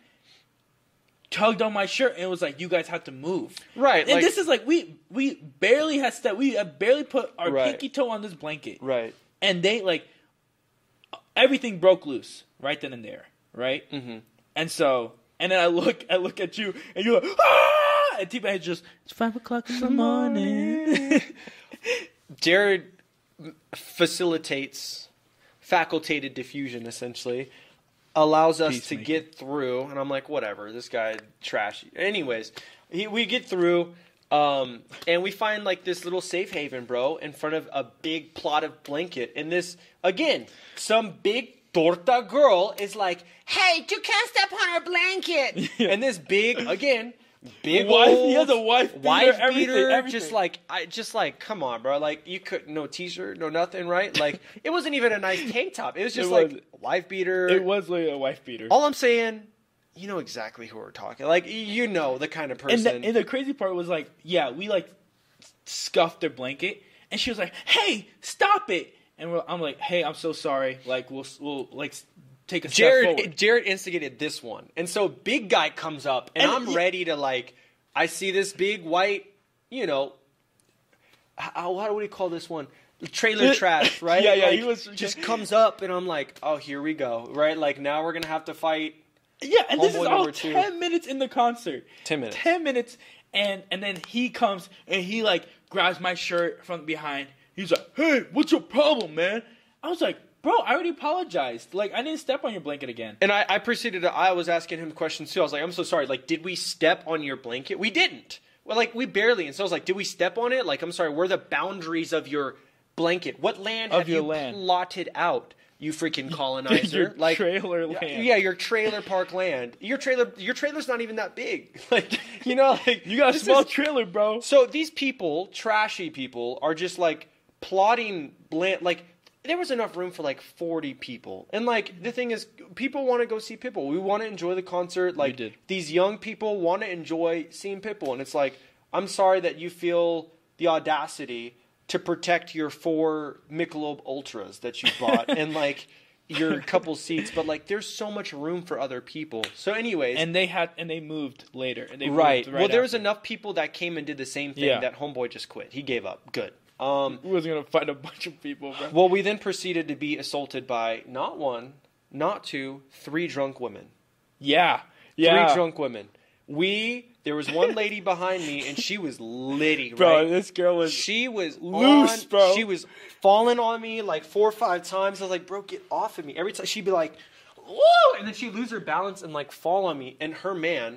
tugged on my shirt and it was like, you guys have to move. Right, And like- this is like we we barely had stepped. We had barely put our Right. pinky toe on this blanket, right. and they like everything broke loose right then and there, right? Mm-hmm. And so, and then I look, I look at you, and you're like, ah! And T-Pain is just, it's five o'clock in the morning. Jared facilitates facultated diffusion, essentially, allows us to Peacemaker. get through. And I'm like, whatever, this guy trashy. Anyways, he, we get through, um, and we find like this little safe haven, bro, in front of a big plot of blanket. And this, again, some big torta girl is like, hey, you can't step on her blanket. Yeah. And this big, again, big Wife- old he has a wife beater, wife everything, beater, everything. just like, I just like, come on, bro. Like, you could, no t-shirt, no nothing, right? Like, it wasn't even a nice tank top. It was just It like, was. wife beater. It was like a wife beater. All I'm saying, you know exactly who we're talking. Like, you know the kind of person. And the, and the crazy part was like, yeah, we like scuffed their blanket, and she was like, "Hey, stop it!" And we're, I'm like, "Hey, I'm so sorry. Like, we'll we'll like take a step Jared, forward." Jared instigated this one, and so big guy comes up, and, And I'm it- ready to like. I see this big white, you know, how, how do we call this one? Trailer trash, right? Yeah, yeah, Like, he was- just comes up, and I'm like, oh, here we go, right? Like now we're gonna have to fight. Yeah, and this Homeboy is all number two. ten minutes in the concert. Ten minutes. Ten minutes, and and then he comes and he like grabs my shirt from behind. He's like, "Hey, what's your problem, man?" I was like, "Bro, I already apologized. Like, I didn't step on your blanket again." And I, I proceeded to, I was asking him questions too. I was like, I'm so sorry. Like, did we step on your blanket? We didn't. Well, like, we barely. And so I was like, did we step on it? Like, I'm sorry, where are the boundaries of your blanket? What land Of have your you land. plotted out, you freaking colonizer? Your like, trailer yeah, land. Yeah, your trailer park land. Your trailer, your trailer's not even that big. Like, you know, like. You got a this small is- trailer, bro. So these people, trashy people, are just like plotting bland. Like there was enough room for like forty people, and like the thing is, people want to go see Pitbull. We want to enjoy the concert. Like did. these young people want to enjoy seeing Pitbull, and it's like, I'm sorry that you feel the audacity to protect your four Michelob Ultras that you bought, and like your couple seats, but like there's so much room for other people. So, anyways, And they had and they moved later. And they right. Moved right Well, there was after. enough people that came and did the same thing Yeah. that Homeboy just quit. He gave up. Good. Um, We wasn't gonna fight a bunch of people, bro. well, we then proceeded to be assaulted by not one, not two, three drunk women. Yeah, yeah, Three drunk women. We there was one lady behind me, and she was litty, bro. right? This girl was She was loose, on, bro. She was falling on me like four or five times. I was like, bro, get off of me. Every time she'd be like, whoa, and then she'd lose her balance and like fall on me. And her man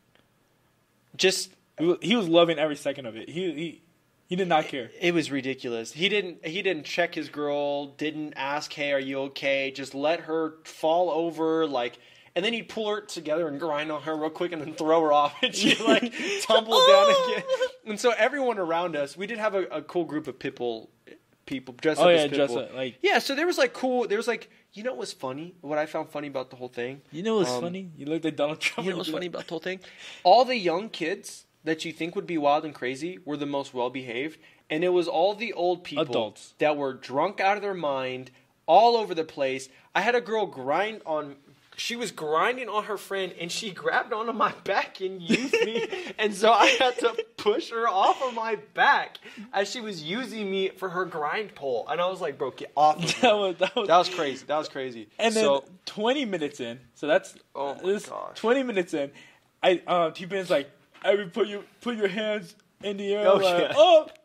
just he was, he was loving every second of it. He he he did not care. it was ridiculous. He didn't he didn't check his girl, didn't ask, hey, are you okay? Just let her fall over, like, and then he'd pull her together and grind on her real quick and then throw her off, and she'd like tumble down again. And so everyone around us, we did have a, a cool group of Pitbull people dressed Oh up yeah, as Pitbull. just uh, like Yeah, so there was like cool. There was like, you know what was funny? What I found funny about the whole thing? you know what's Um, funny? You looked like Donald Trump. You know when what's did funny that. about the whole thing? All the young kids that you think would be wild and crazy were the most well behaved, and it was all the old people Adults. that were drunk out of their mind, all over the place. I had a girl grind on. She was grinding on her friend, and she grabbed onto my back and used me, and so I had to push her off of my back as she was using me for her grind pole. And I was like, "Bro, get off of me!" That was that was. That was crazy. That was crazy. And then so, twenty minutes in, so that's Oh my this gosh. twenty minutes in, I um T-Pain's like, I would put you put your hands in the air, Oh, like, yeah. up,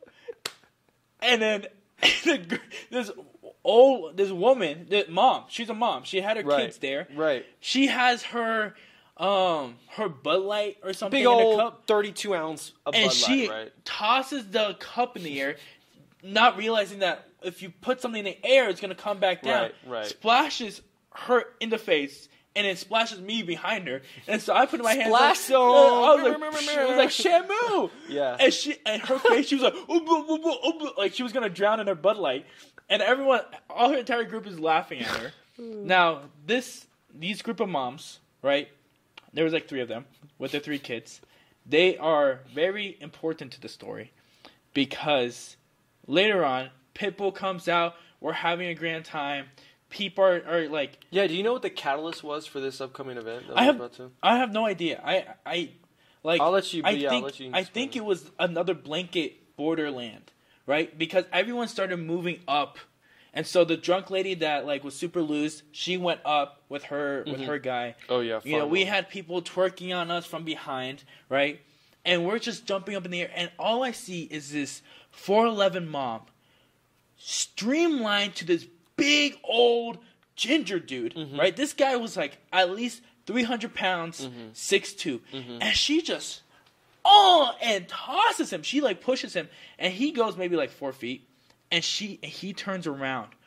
and then the, gr- this old this woman, the mom, she's a mom. She had her Right. kids there. right, She has her um her Bud Light or something big in a old cup, thirty-two ounce of and Bud she Light, right? tosses the cup in the air, not realizing that if you put something in the air, it's gonna come back down. Right, right. Splashes her in the face, and it splashes me behind her. And so I put my hands Splash like, zone. I was like, it was like Shamu. Yeah. And she and her face, she was like, "Ooh, blah, blah, blah, ooh, blah," like she was gonna drown in her Bud Light, and everyone, all her entire group is laughing at her. Now this these group of moms, right? There was like three of them with their three kids. They are very important to the story because later on, Pitbull comes out. We're having a grand time. People are, are like, Yeah, do you know what the catalyst was for this upcoming event? That I we're have, about to? I have no idea. I, I, like, I'll let you- I yeah, I'll think, let you I explain think it. it was another blanket borderland, right? Because everyone started moving up, and so the drunk lady that like was super loose, she went up with her with her guy. Oh yeah, You know, we had people twerking on us from behind, right? And we're just jumping up in the air, and all I see is this four eleven mom streamlined to this big old ginger dude, Mm-hmm. right? This guy was like at least three hundred pounds, Mm-hmm. six two, and she just oh and tosses him. She like pushes him, and he goes maybe like four feet, and she and he turns around,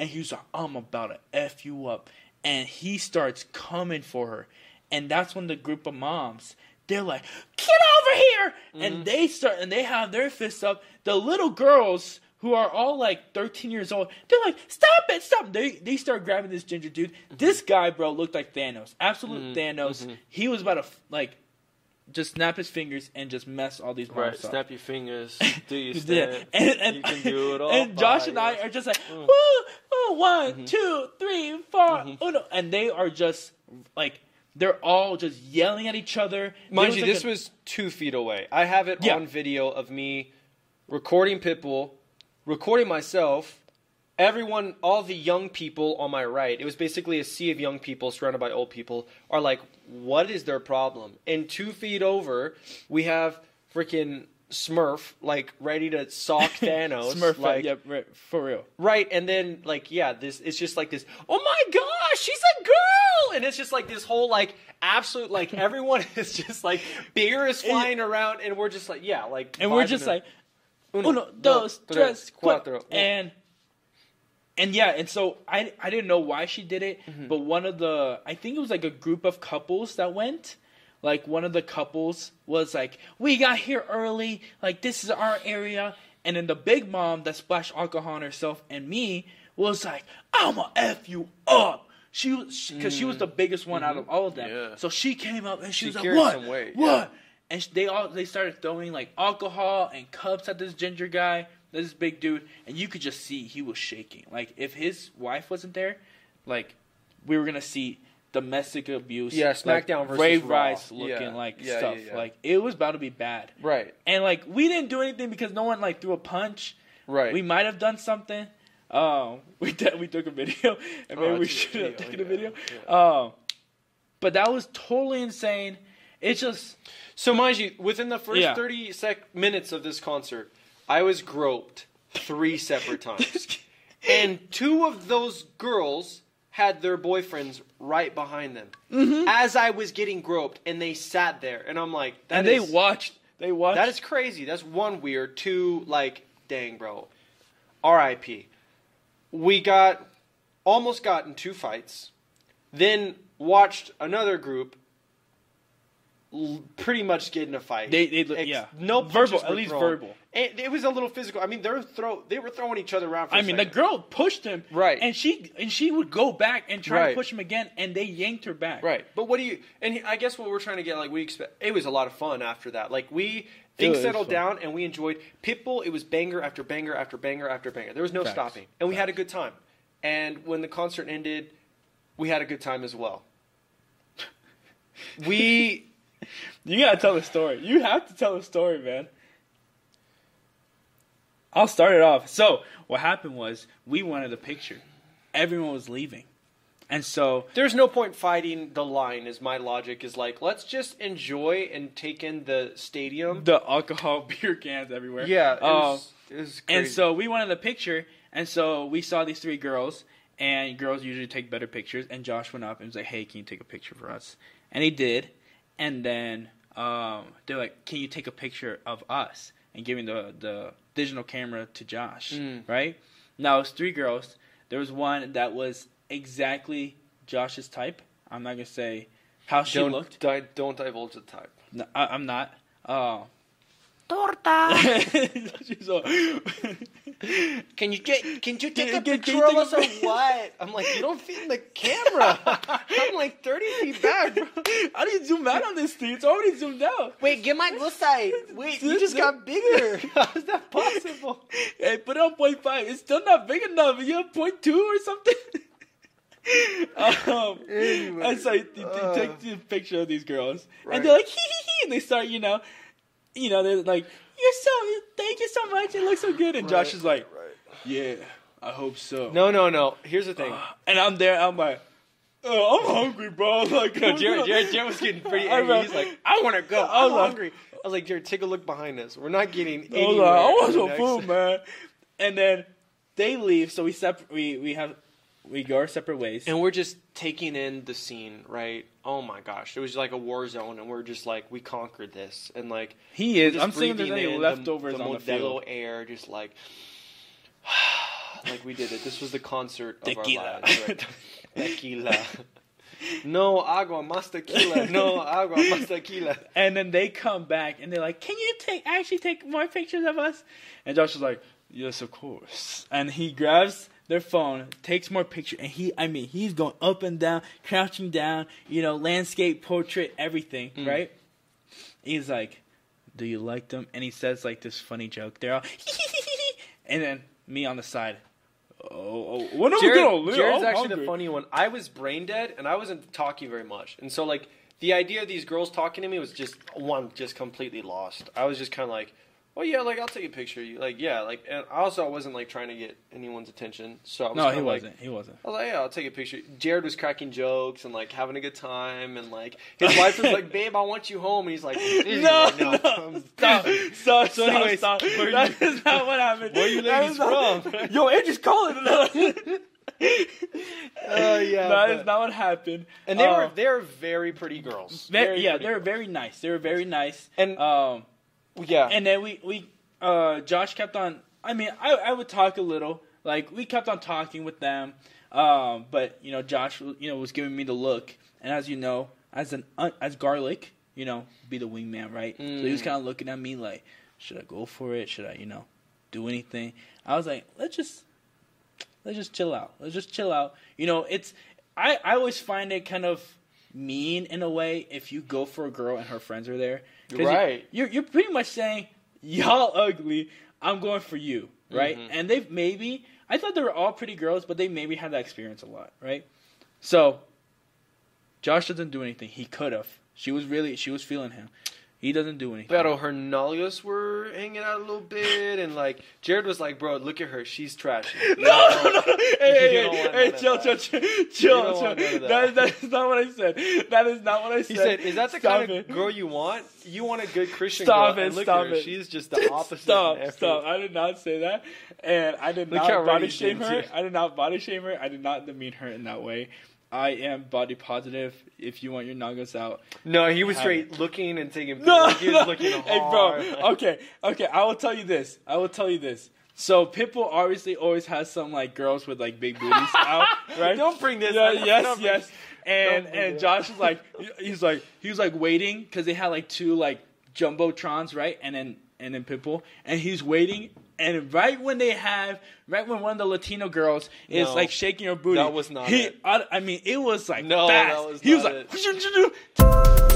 and he was like, I'm about to F you up. And he starts coming for her. And that's when the group of moms, they're like, get over here! Mm-hmm. And they start, and they have their fists up. The little girls, who are all like thirteen years old, they're like, stop it, stop. They they start grabbing this ginger dude. Mm-hmm. This guy, bro, looked like Thanos. Absolute mm-hmm. Thanos. Mm-hmm. He was about to, like, just snap his fingers and just mess all these moms right, up. Snap your fingers. Do your step. and, and, you can do it all. And Josh and I are just like, mm. woo, oh, one, mm-hmm. two, three, four, mm-hmm. uno. And they are just, like, they're all just yelling at each other. Mind you, like this a, was two feet away. I have it yeah. on video of me recording Pitbull, recording myself, everyone, all the young people on my right, it was basically a sea of young people surrounded by old people, are like, what is their problem? And two feet over, we have freaking Smurf, like, ready to sock Thanos. Smurf, like, yeah, right, for real. Right, and then, like, yeah, this it's just like this, oh my gosh, she's a girl! And it's just like this whole, like, absolute, like, everyone is just like, beer is flying around, and we're just like, yeah, like, and we're just like, uno, uno dos, tres, cuatro. And, and yeah, and so I, I didn't know why she did it, mm-hmm. but one of the, I think it was like a group of couples that went. Like, one of the couples was like, we got here early, like, this is our area. And then the big mom that splashed alcohol on herself and me was like, I'ma F you up. She was, because she, she was the biggest one mm-hmm. out of all of them. Yeah. So she came up and she, she was like, what? Weight, what? Yeah. And they all they started throwing, like, alcohol and cups at this ginger guy, this big dude. And you could just see he was shaking. Like, if his wife wasn't there, like, we were going to see domestic abuse. Yeah, SmackDown like, versus Ray Raw. Rice looking yeah. like yeah, stuff. Yeah, yeah. Like, it was about to be bad. Right. And, like, we didn't do anything because no one, like, threw a punch. Right. We might have done something. Um, we did, we took a video, and maybe oh, we should have taken yeah, a video. Yeah. Um, but that was totally insane. It's just... So, mind you, within the first yeah. thirty sec- minutes of this concert, I was groped three separate times. And two of those girls had their boyfriends right behind them. Mm-hmm. As I was getting groped, and they sat there. And I'm like... That and is, they watched. They watched. That is crazy. That's one weird. Two, like, dang, bro. R I P We got... Almost got in two fights. Then watched another group pretty much get in a fight. They, they, Ex- yeah, no verbal, at least thrown. verbal. And it was a little physical. I mean, they were throw, they were throwing each other around. For I a mean, second. the girl pushed him, right, and she and she would go back and try right. to push him again, and they yanked her back. Right, but what do you? And I guess what we're trying to get, like, we expect. It was a lot of fun after that. Like, we things settled down, and we enjoyed Pitbull. It was banger after banger after banger after banger. There was no Facts. stopping, and we Facts. had a good time. And when the concert ended, we had a good time as well. We. You gotta tell the story. You have to tell the story, man. I'll start it off. So, what happened was, we wanted a picture. Everyone was leaving. And so... There's no point fighting the line, is my logic. Is like, let's just enjoy and take in the stadium. The alcohol, beer cans everywhere. Yeah, it um, was, it was crazy. And so, we wanted a picture. And so, we saw these three girls. And girls usually take better pictures. And Josh went up and was like, hey, can you take a picture for us? And he did. And then um, they're like, can you take a picture of us? And giving the, the digital camera to Josh, mm. right? Now, it was three girls. There was one that was exactly Josh's type. I'm not going to say how she don't, looked. Di- don't divulge the type. No, I, I'm not. Uh, Torta! so, can you get, can you take can, a can, picture can of us or what? I'm like, you don't fit in the camera. I'm like thirty feet back, bro. How do you zoom out on this thing? It's already zoomed out. Wait, get my good side. Wait, you just got bigger. How is that possible? Hey, put it on point five. It's still not big enough. You have point two or something? um, anyway, and so you, you uh, take the picture of these girls, right. And they're like, hee hee hee, and they start, you know, you know, they're like, you're so, thank you so much, it looks so good, and right, Josh is like, right. Yeah, I hope so. No, no, no. Here's the thing, uh, and I'm there, I'm like, oh, I'm hungry, bro. Like, no, Jared, Jared, Jared was getting pretty angry. He's like, I want to go. I'm like, hungry. I was like, Jared, take a look behind us. We're not getting I anywhere. Like, I want some food, man. And then they leave, so we sep- we we have. We go our separate ways. And we're just taking in the scene, right? Oh my gosh. It was like a war zone, and we're just like, we conquered this. And like... He is. I'm seeing there's any leftovers the, the on the field. air, just like... like we did it. This was the concert of Tequila. our lives. Right? Tequila. No agua, más tequila. No agua, más tequila. And then they come back and they're like, "Can you take actually take more pictures of us?" And Josh was like, "Yes, of course." And he grabs their phone, takes more pictures, and he, I mean, he's going up and down, crouching down, you know, landscape, portrait, everything, mm. right? He's like, "Do you like them?" And he says like this funny joke. They're all, and then me on the side. Oh, oh, when are Jared, we gonna live? Jared's I'm actually hungry. the funny one. I was brain dead and I wasn't talking very much, and so like the idea of these girls talking to me was just one, just completely lost. I was just kind of like, "Oh yeah, like I'll take a picture of you." Like yeah, like and also I wasn't like trying to get anyone's attention. So I was no, he like, wasn't. He wasn't. I was like, "Yeah, I'll take a picture." Jared was cracking jokes and like having a good time, and like his wife was like, "Babe, I want you home," and he's like, No, right now. no, stop, stop, So anyways, stop, stop. where you- That is not what happened. Where you That ladies is not- from? Yo, Andrew's calling. Oh yeah, that but- is not what happened. And they Uh, were they're very pretty girls. Very, Very yeah, pretty they were girls. very nice. They were very nice. And- um, yeah. and then we we uh, Josh kept on. I mean, I I would talk a little. Like we kept on talking with them. Um, but you know, Josh, you know, was giving me the look. And as you know, as an uh, as Garlic, you know, be the wingman, right? Mm. So he was kind of looking at me like, should I go for it? Should I, you know, do anything? I was like, let's just let's just chill out. Let's just chill out. You know, it's I I always find it kind of mean in a way if you go for a girl and her friends are there. 'Cause Right. You, you're you're pretty much saying, y'all ugly, I'm going for you, right? Mhm. And they've maybe I thought they were all pretty girls, but they maybe had that experience a lot, right? So Josh doesn't do anything. He could have. She was really she was feeling him. He doesn't do anything. Pero her nalgas were hanging out a little bit, and like Jared was like, "Bro, look at her, she's trashy." No, no, no, no. Hey, hey, You don't hey, want hey, none of chill, that. chill, chill, You chill, don't chill. want none of that. That is, that is not what I said. That is not what I said. He said, "Is that the Stop kind it. of girl you want? You want a good Christian Stop girl?" it, And look stop at her. it. She's just the opposite. Stop, in every- stop. I did not say that. And I did Look not how body ready he shame did, her. too. I did not body shame her. I did not demean her in that way. I am body positive. If you want your nagas out. No, he was Have straight looking and taking. No, like, he was no. looking hard. Hey, bro. Okay, okay. I will tell you this. I will tell you this. So Pitbull obviously always has some like girls with like big booties out, right? Don't bring this Yeah, up. yes, Don't bring- yes. And Don't bring and it Josh was like, he's like, he was like waiting because they had like two like jumbotrons, right? And then and then Pitbull, and he's waiting. And right when they have, right when one of the Latino girls is No. like shaking her booty, That was not he, it. I, I mean, it was like No, fast. that was he was not like,